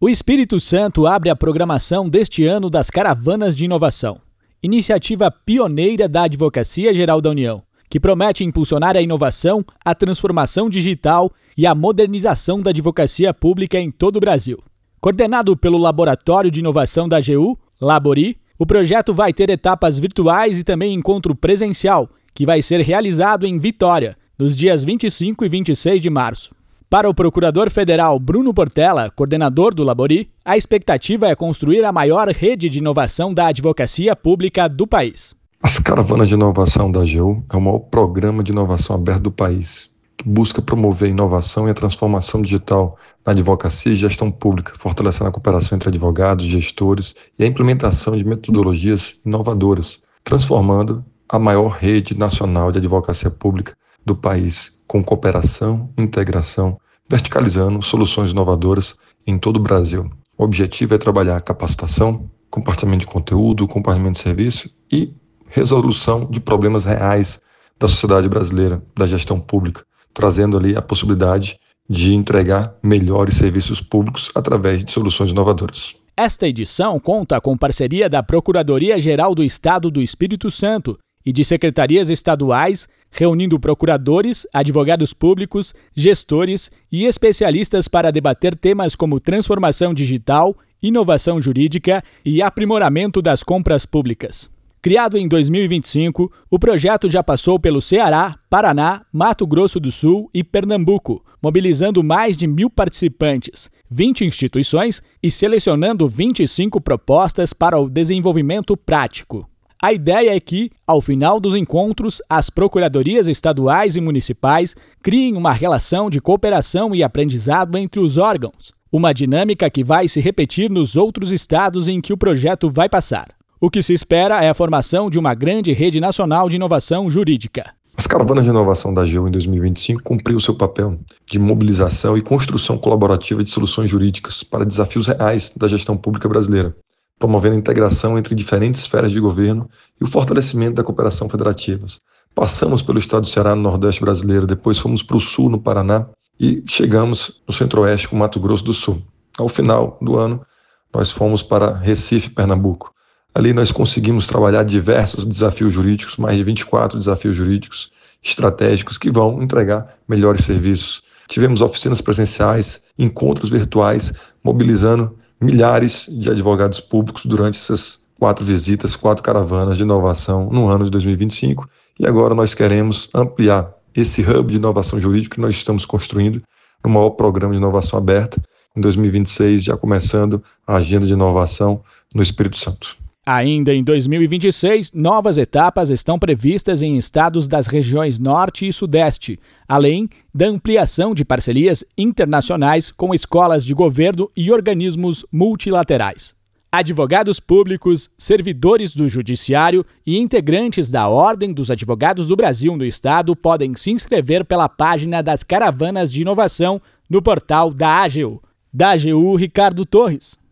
O Espírito Santo abre a programação deste ano das Caravanas de Inovação, iniciativa pioneira da Advocacia Geral da União, que promete impulsionar a inovação, a transformação digital e a modernização da advocacia pública em todo o Brasil. Coordenado pelo Laboratório de Inovação da AGU, Labori, o projeto vai ter etapas virtuais e também encontro presencial, que vai ser realizado em Vitória, nos dias 25 e 26 de março. Para o procurador federal Bruno Portela, coordenador do Labori, a expectativa é construir a maior rede de inovação da advocacia pública do país. As Caravanas de Inovação da AGU é o maior programa de inovação aberto do país, que busca promover a inovação e a transformação digital na advocacia e gestão pública, fortalecendo a cooperação entre advogados, gestores e a implementação de metodologias inovadoras, transformando a maior rede nacional de advocacia pública do país, com cooperação, integração, verticalizando soluções inovadoras em todo o Brasil. O objetivo é trabalhar capacitação, compartilhamento de conteúdo, compartilhamento de serviço e resolução de problemas reais da sociedade brasileira, da gestão pública, trazendo ali a possibilidade de entregar melhores serviços públicos através de soluções inovadoras. Esta edição conta com parceria da Procuradoria-Geral do Estado do Espírito Santo e de secretarias estaduais, reunindo procuradores, advogados públicos, gestores e especialistas para debater temas como transformação digital, inovação jurídica e aprimoramento das compras públicas. Criado em 2025, o projeto já passou pelo Ceará, Paraná, Mato Grosso do Sul e Pernambuco, mobilizando mais de 1.000 participantes, 20 instituições e selecionando 25 propostas para o desenvolvimento prático. A ideia é que, ao final dos encontros, as procuradorias estaduais e municipais criem uma relação de cooperação e aprendizado entre os órgãos, uma dinâmica que vai se repetir nos outros estados em que o projeto vai passar. O que se espera é a formação de uma grande rede nacional de inovação jurídica. As Caravanas de Inovação da AGU em 2025 cumpriu seu papel de mobilização e construção colaborativa de soluções jurídicas para desafios reais da gestão pública brasileira, promovendo a integração entre diferentes esferas de governo e o fortalecimento da cooperação federativa. Passamos pelo estado do Ceará, no Nordeste brasileiro, depois fomos para o Sul, no Paraná, e chegamos no Centro-Oeste, com Mato Grosso do Sul. Ao final do ano, nós fomos para Recife, Pernambuco. Ali nós conseguimos trabalhar diversos desafios jurídicos, mais de 24 desafios jurídicos estratégicos que vão entregar melhores serviços. Tivemos oficinas presenciais, encontros virtuais, mobilizando milhares de advogados públicos durante essas 4 visitas, 4 caravanas de inovação no ano de 2025. E agora nós queremos ampliar esse hub de inovação jurídica que nós estamos construindo no maior programa de inovação aberta, em 2026, já começando a agenda de inovação no Espírito Santo. Ainda em 2026, novas etapas estão previstas em estados das regiões Norte e Sudeste, além da ampliação de parcerias internacionais com escolas de governo e organismos multilaterais. Advogados públicos, servidores do Judiciário e integrantes da Ordem dos Advogados do Brasil no Estado podem se inscrever pela página das Caravanas de Inovação no portal da AGU. Da AGU, Ricardo Torres.